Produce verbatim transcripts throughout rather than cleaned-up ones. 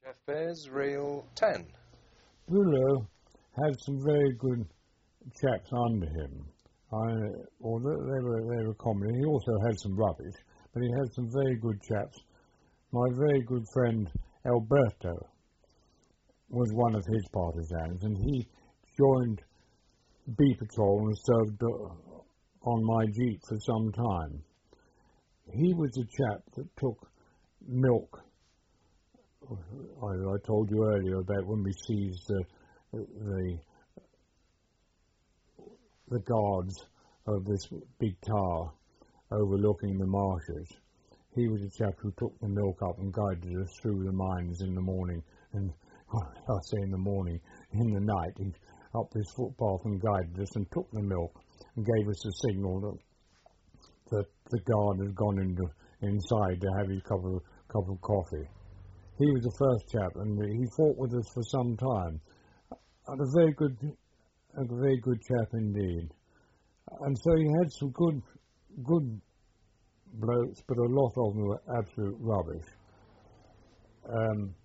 Jeff Bears, Reel ten. Bülow had some very good chaps under him. I, although they were they were common, he also had some rubbish, but he had some very good chaps. My very good friend Alberto was one of his partisans, and he joined B Patrol and served uh, on my jeep for some time. He was a chap that took milk. I, I told you earlier about when we seized the the the guards of this big tower overlooking the marshes. He was a chap who took the milk up and guided us through the mines in the morning, and well, I say in the morning, in the night, he up this footpath and guided us and took the milk and gave us a signal that, that the guard had gone into, inside to have his cup of, cup of coffee. He was the first chap, and he fought with us for some time. And a very good, a very good chap indeed. And so he had some good, good blokes, but a lot of them were absolute rubbish. Um,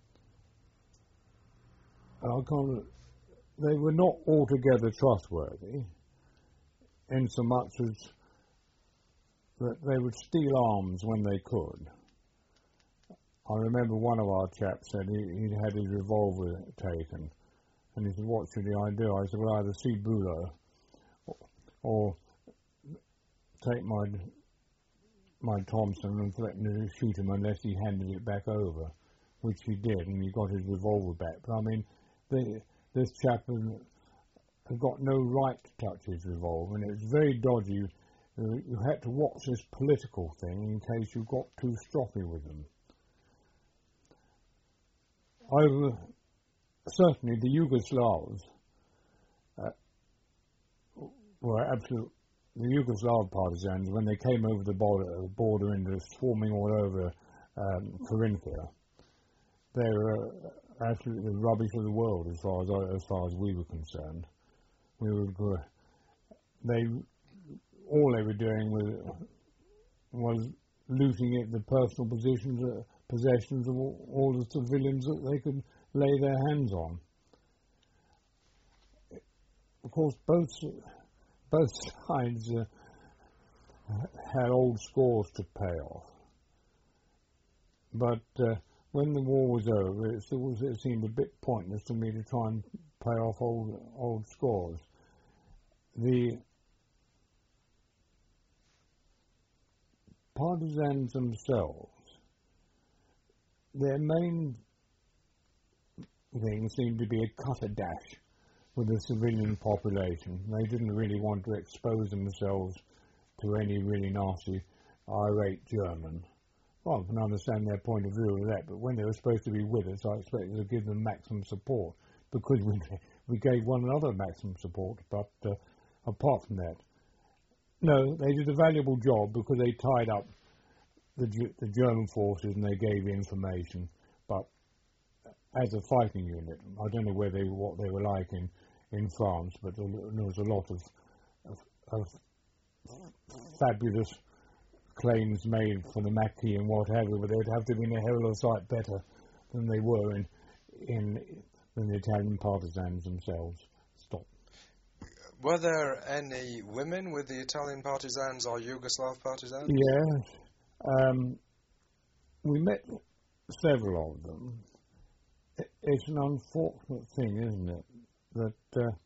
and I can't, they were not altogether trustworthy, in so much as that they would steal arms when they could. I remember one of our chaps said he, he'd had his revolver taken, and he said, "What should I do?" I said, "Well, either see Bülow or, or take my my Thompson and threaten to shoot him unless he handed it back over," which he did, and he got his revolver back. But I mean, the, this chap had, had got no right to touch his revolver, and it was very dodgy. You had to watch this political thing in case you got too stroppy with them. I, certainly the Yugoslavs uh, were absolute. The Yugoslav partisans, when they came over the border, border into swarming all over um, Carinthia, they were absolutely the rubbish of the world as far as I, as far as we were concerned. We were they all they were doing was was looting at the personal positions, uh, possessions of all, all the civilians that they could lay their hands on. Of course, both both sides uh, had old scores to pay off. But uh, when the war was over, it, still was, it seemed a bit pointless to me to try and pay off old old scores. The partisans themselves, their main thing seemed to be a cut a dash with the civilian population. They didn't really want to expose themselves to any really nasty, irate German. Well, I can understand their point of view of that, but when they were supposed to be with us, I expected to give them maximum support, because we we gave one another maximum support, but uh, apart from that, no, they did a valuable job because they tied up the, the German forces and they gave information, but as a fighting unit, I don't know where they what they were like in, in France, but there was a lot of, of, of fabulous claims made for the Maquis and what have you, but they'd have to be in a hell of a sight better than they were in in than the Italian partisans themselves. Stop. Were there any women with the Italian partisans or Yugoslav partisans? Yes. Um, we met several of them. It's an unfortunate thing, isn't it, that uh,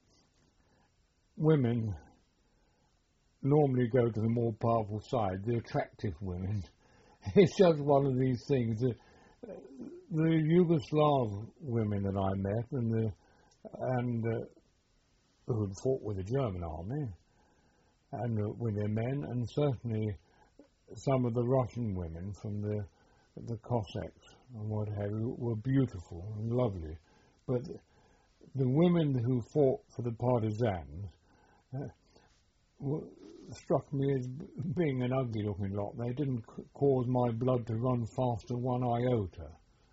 women normally go to the more powerful side, the attractive women. It's just one of these things. The, the Yugoslav women that I met and the and uh, who had fought with the German army and uh, with their men, and certainly some of the Russian women from the the Cossacks and what have you, were beautiful and lovely. But the women who fought for the partisans uh, were, struck me as being an ugly-looking lot. They didn't c- cause my blood to run faster one iota.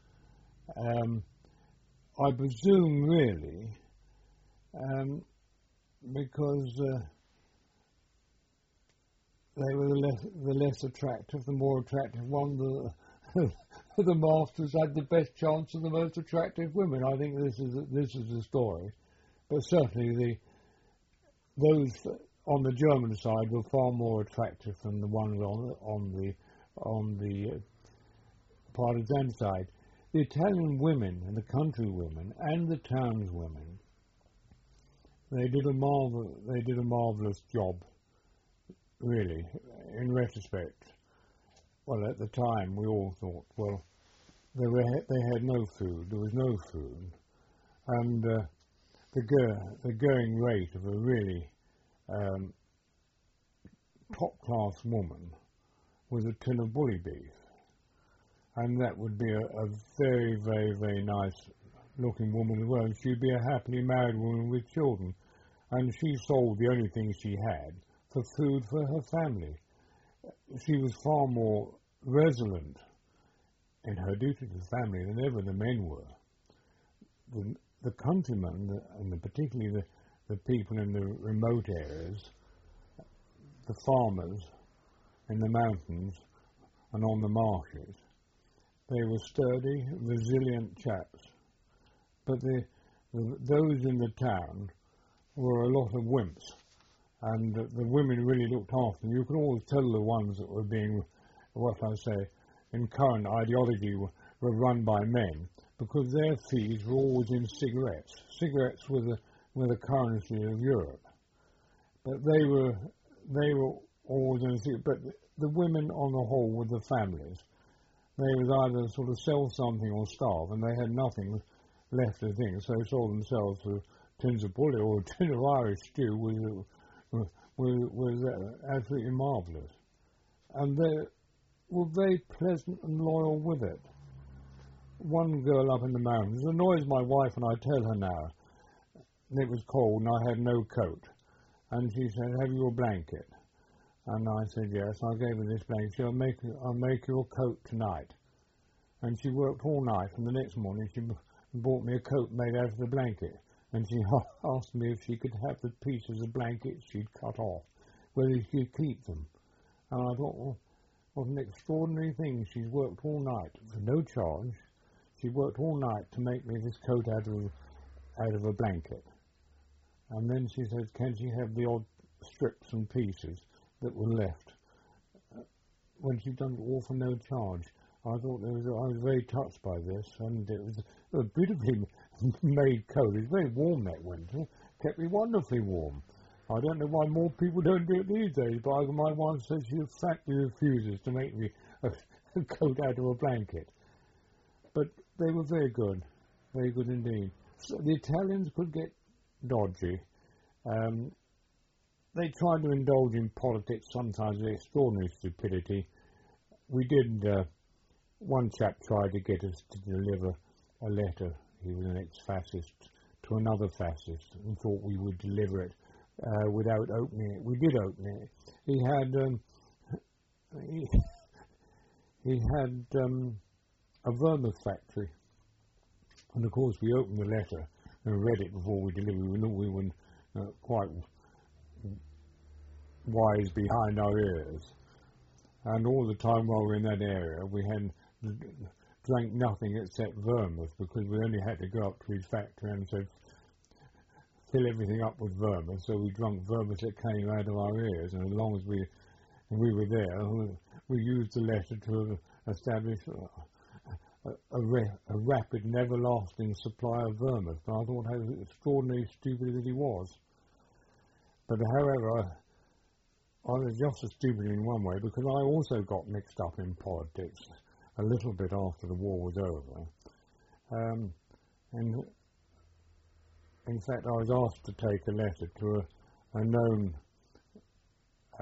Um, I presume, really, um, because uh, they were the less, the less attractive, the more attractive one, the the masters had the best chance of the most attractive women. I think this is this is the story. But certainly the those on the German side were far more attractive than the ones on on the on the uh, partisan side. The Italian women and the country women and the towns women, they did a marvel they did a marvelous job, really. In retrospect, well, at the time we all thought, well, they were they had no food, there was no food, and uh, the go- the going rate of a really um, top class woman was a tin of bully beef. And that would be a, a very, very, very nice looking woman as well. She'd be a happily married woman with children. And she sold the only things she had for food for her family. She was far more resolute in her duty to the family than ever the men were. The, the countrymen, the, and the, particularly the, the people in the remote areas, the farmers in the mountains and on the marshes, they were sturdy, resilient chaps. But the, the, those in the town were a lot of wimps, and uh, the women really looked after them. You could always tell the ones that were being, what I say, in current ideology were, were run by men, because their fees were always in cigarettes. Cigarettes were the, were the currency of Europe. But they were, they were always in cigarettes. But the, the women on the whole were the families. They would either sort of sell something or starve, and they had nothing left to think, so they sold themselves for tins of bully or a tin of Irish stew was, was, was absolutely marvellous. And they were very pleasant and loyal with it. One girl up in the mountains, it annoys my wife when I tell her now, it was cold and I had no coat, and she said, "Have you a blanket?" And I said, "Yes." I gave her this blanket. She said, I'll make, I'll make you a coat tonight. And she worked all night, and the next morning she b- bought me a coat made out of the blanket. And she asked me if she could have the pieces of blankets she'd cut off, whether she could keep them. And I thought, well, what an extraordinary thing. She's worked all night for no charge. She worked all night to make me this coat out of, out of a blanket. And then she said, can she have the odd strips and pieces that were left, uh, when she'd done it all for no charge. I thought there was, I was very touched by this, and it was a beautifully made coat. It was very warm that winter, kept me wonderfully warm. I don't know why more people don't do it these days, but my wife says she flatly refuses to make me a, a coat out of a blanket. But they were very good, very good indeed. So the Italians could get dodgy. Um, They tried to indulge in politics sometimes with extraordinary stupidity. We did, uh, one chap tried to get us to deliver a letter, he was an ex-fascist, to another fascist, and thought we would deliver it uh, without opening it. We did open it. He had, um, he, he had um, a vermouth factory, and of course we opened the letter and read it before we delivered. We knew we were uh, quite wise behind our ears, and all the time while we were in that area we had drank nothing except vermouth, because we only had to go up to his factory and said fill everything up with vermouth. So we drank vermouth that came out of our ears, and as long as we we were there, we used the letter to establish a, a, a rapid and everlasting supply of vermouth. And I thought how extraordinarily stupid that he was. But however, I, I was just as stupid in one way, because I also got mixed up in politics a little bit after the war was over. Um, and in fact, I was asked to take a letter to a, a known uh,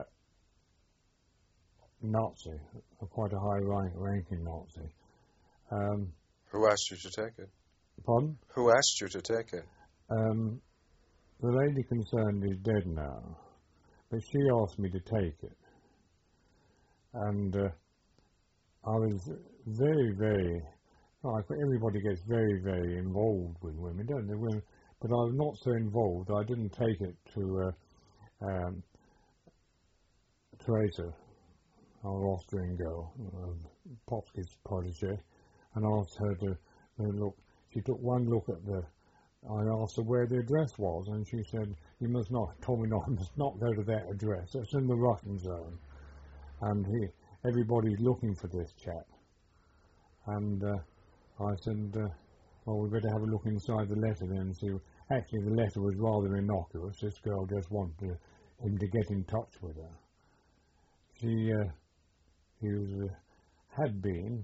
Nazi, a quite a high-ranking Nazi. Um, Who asked you to take it? Pardon? Who asked you to take it? Um, the lady concerned is dead now, but she asked me to take it. And uh, I was very, very, like everybody gets very, very involved with women, don't they? Women, but I was not so involved. I didn't take it to uh, um, Teresa, our Austrian girl, uh, Potsky's protege, and asked her to uh, look. She took one look at the. I asked her where the address was, and she said, "You must not." Told me not. I must not go to that address. It's in the Russian zone, and he, everybody's looking for this chap. And uh, I said, uh, "Well, we better have a look inside the letter then and see." Actually, the letter was rather innocuous. This girl just wanted to, him to get in touch with her. She, uh, he was, uh, had been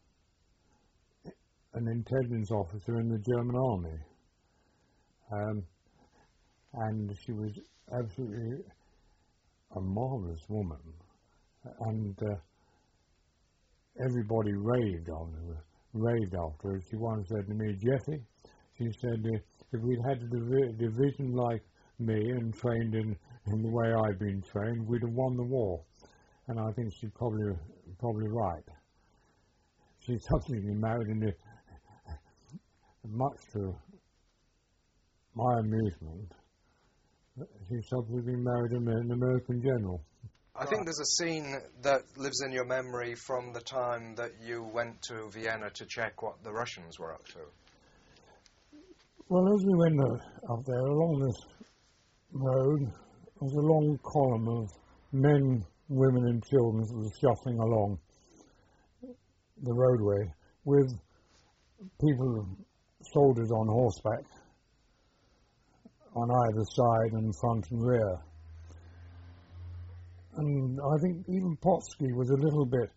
an intelligence officer in the German army. Um, and she was absolutely a marvellous woman. And uh, everybody raved after her, raved after her. She once said to me, "Jeffy," she said, uh, "if we'd had a divi- division like me and trained in, in the way I've been trained, we'd have won the war." And I think she's probably probably right. She subsequently married into, much to my amusement, she subsequently married an American general. I think there's a scene that lives in your memory from the time that you went to Vienna to check what the Russians were up to. Well, as we went uh, up there along this road, there was a long column of men, women and children that were shuffling along the roadway with people, soldiers on horseback on either side and front and rear. And I think even Potsky was a little bit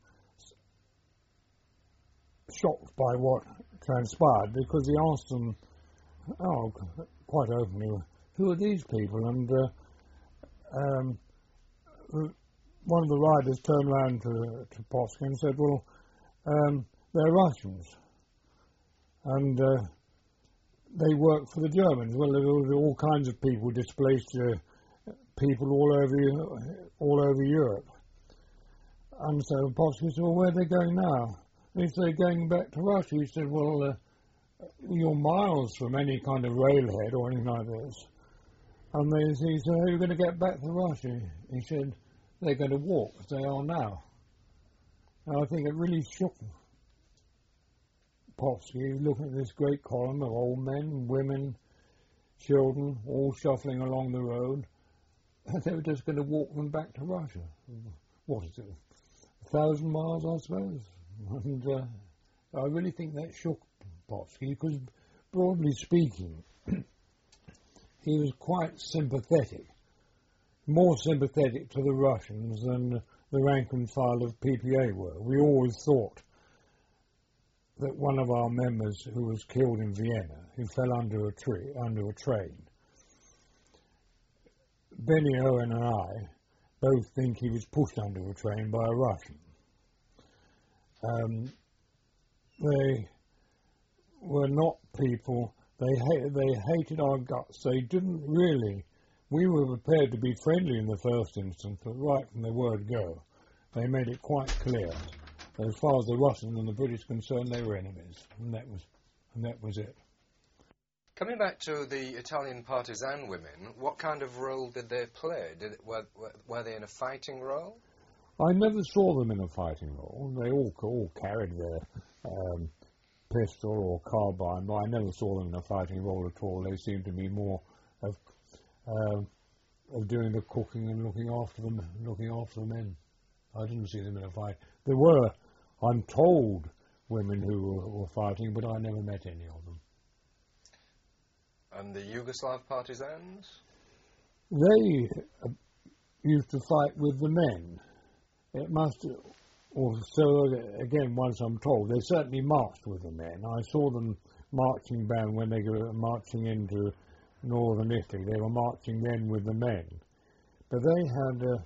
shocked by what transpired, because he asked them, oh, quite openly, "Who are these people?" And uh, um, one of the riders turned round to, to Potsky and said, "Well, um, they're Russians, and uh, they work for the Germans." Well, there were all kinds of people, displaced uh, people all over all over Europe. And so Potsky said, "Well, where are they going now?" And he said, "They're going back to Russia." He said, "Well, uh, you're miles from any kind of railhead or anything like this." And they, he said, "How are you going to get back to Russia?" He said, "They're going to walk as they are now." And I think it really shook Potsky, looking at this great column of old men, women, children, all shuffling along the road. They were just going to walk them back to Russia. What is it? A thousand miles, I suppose. And uh, I really think that shook Potsky, because broadly speaking, he was quite sympathetic, more sympathetic to the Russians than the rank and file of P P A were. We always thought that one of our members who was killed in Vienna, who fell under a tree, under a train, Benny Owen and I both think he was pushed under a train by a Russian. Um, they were not people, they, ha- they hated our guts. They didn't really, we were prepared to be friendly in the first instance, but right from the word go, they made it quite clear that as far as the Russians and the British were concerned, they were enemies, and that was, and that was it. Coming back to the Italian partisan women, what kind of role did they play? Did it, were, were they in a fighting role? I never saw them in a fighting role. They all, all carried their um, pistol or carbine, but I never saw them in a fighting role at all. They seemed to be more of, uh, of doing the cooking and looking after them, looking after the men. I didn't see them in a fight. There were, I'm told, women who were, were fighting, but I never met any of them. And the Yugoslav partisans? They uh, used to fight with the men. It must, or so again, once I'm told, they certainly marched with the men. I saw them marching down when they were marching into northern Italy. They were marching then with the men. But they had uh,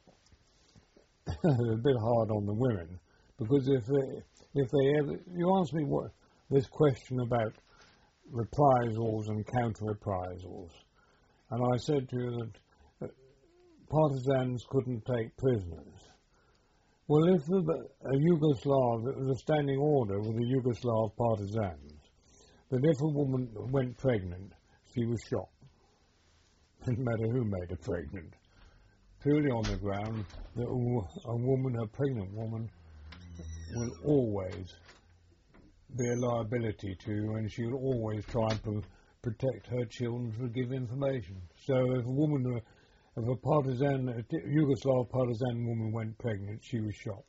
a bit hard on the women, because if they, if they ever, you asked me what this question about reprisals and counter-reprisals, and I said to you that, that partisans couldn't take prisoners. Well, if the, a Yugoslav, it was a standing order with the Yugoslav partisans, that if a woman went pregnant, she was shot. Didn't matter who made her pregnant. Purely on the ground that a woman, a pregnant woman, will always be a liability to you, and she'll always try and pro- protect her children to give information. So if a woman, uh, if a partisan, a Yugoslav partisan woman went pregnant, she was shot.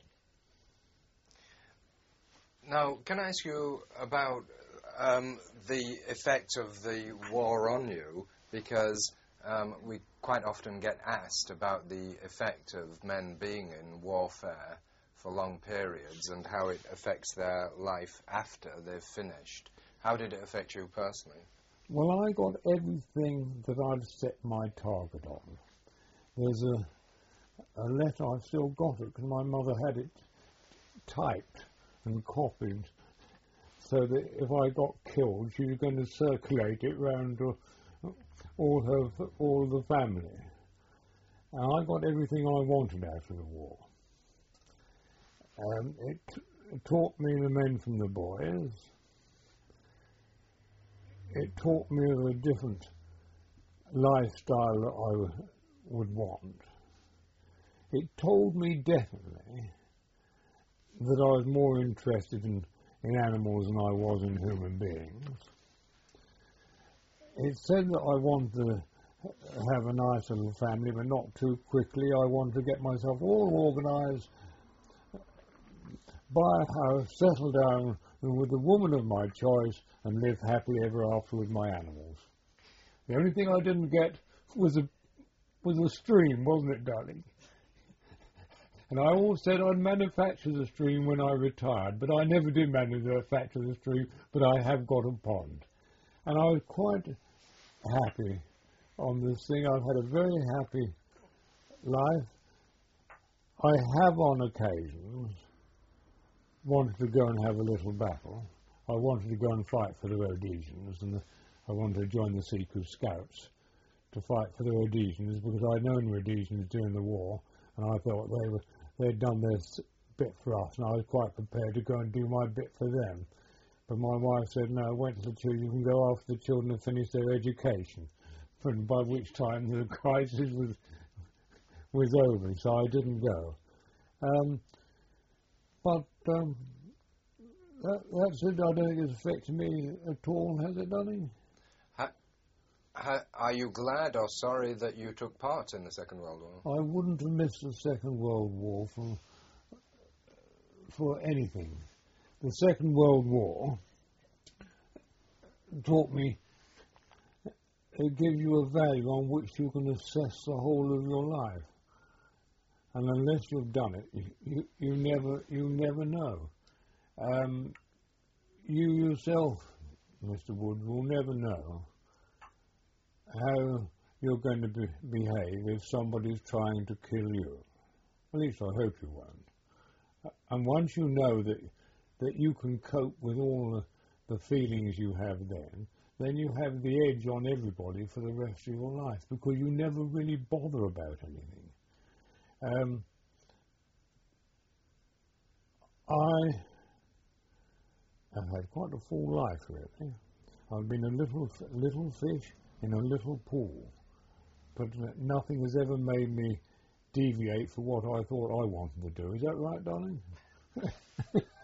Now, can I ask you about um, the effect of the war on you? Because um, we quite often get asked about the effect of men being in warfare for long periods and how it affects their life after they've finished. How did it affect you personally? Well, I got everything that I'd set my target on. There's a, a letter, I've still got it, because my mother had it typed and copied, so that if I got killed, she was going to circulate it round to all her, all the family. And I got everything I wanted out of the war. Um, it, it taught me the men from the boys. It taught me of a different lifestyle that I w- would want. It told me definitely that I was more interested in, in animals than I was in human beings. It said that I wanted to have a nice little family, but not too quickly. I wanted to get myself all organised, buy a house, settle down with the woman of my choice, and live happily ever after with my animals. The only thing I didn't get was a was a stream, wasn't it, darling? And I always said I'd manufacture the stream when I retired, but I never did manufacture the stream, but I have got a pond. And I was quite happy on this thing. I've had a very happy life. I have on occasions wanted to go and have a little battle. I wanted to go and fight for the Rhodesians, and the, I wanted to join the Siku Scouts to fight for the Rhodesians, because I'd known Rhodesians during the war, and I thought they were they'd done their bit for us, and I was quite prepared to go and do my bit for them. But my wife said, no, wait till the children, you can go after the children and finish their education, and by which time the crisis was was over, so I didn't go. Um, but um, that, that's it. I don't think it's affected me at all, has it, darling? Ha- ha- are you glad or sorry that you took part in the Second World War? I wouldn't have missed the Second World War for, for anything. The Second World War taught me it gives you a value on which you can assess the whole of your life. And unless you've done it, you, you, you never you never know. Um, you yourself, Mister Wood, will never know how you're going to be, behave if somebody's trying to kill you. At least I hope you won't. And once you know that that you can cope with all the, the feelings you have then, then you have the edge on everybody for the rest of your life, because you never really bother about anything. Um, I have had quite a full life, really. I've been a little little fish in a little pool, but nothing has ever made me deviate from what I thought I wanted to do. Is that right, darling?